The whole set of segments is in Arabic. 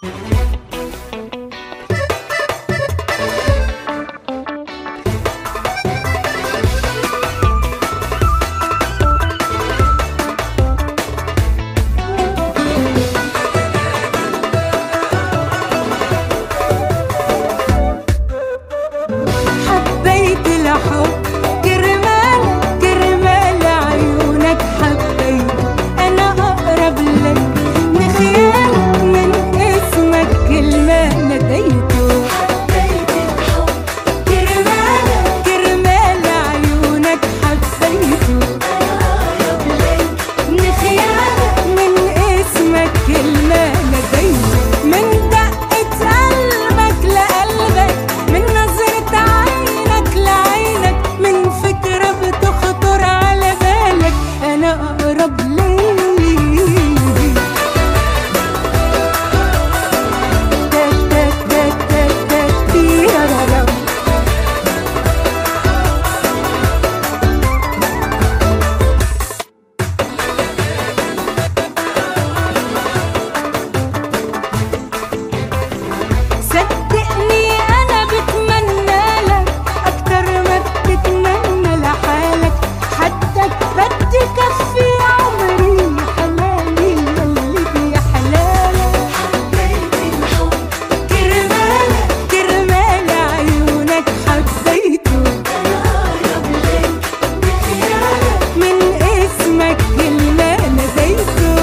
حبيت الحب كرمال كرمال عيونك، حبيت أنا أقرب لك بخيالك من اسمك كلمة نديته. حبيت الحب كرمال كرمال عيونك، حبيته أنا أقرب لك بخيالك من اسمك كلمة نديته. من دقة قلبك لقلبك، من نظرة عينك لعينك، من فكرة بتخطر على بالك أنا أقرب ليك. صدقني أنا بتمنى لك أكتر ما بتتمنى لحالك، حدك بدي كفي عمري حلالي اللي بيحلالك. حبيت الحب كرمالك كرمال عيونك، حبيته أنا أقرب لك بخيالك من اسمك كلمة نديته.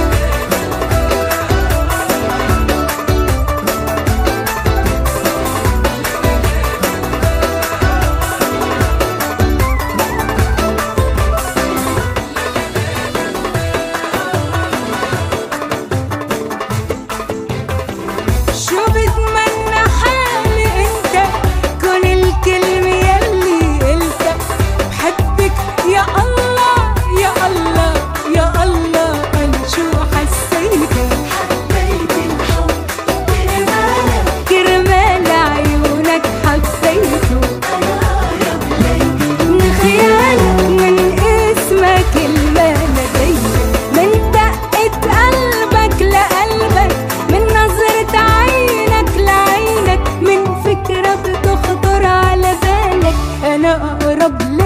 شو بتمنى حالي انت كون الكلمة يلي قلتها، بحبك يا الله يا الله يا الله، انا شو حسيتها. حبيت الحب كرمالك كرمال عيونك، حبيته انا اقرب لك من خيالك من اسمك كلمة نديته. من دقة قلبك لقلبك، من نظرة عينك لعينك، من فكرة بتخطر على بالك أنا أقرب ليك.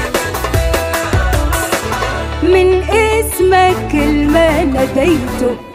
من اسمك كلمة نديته.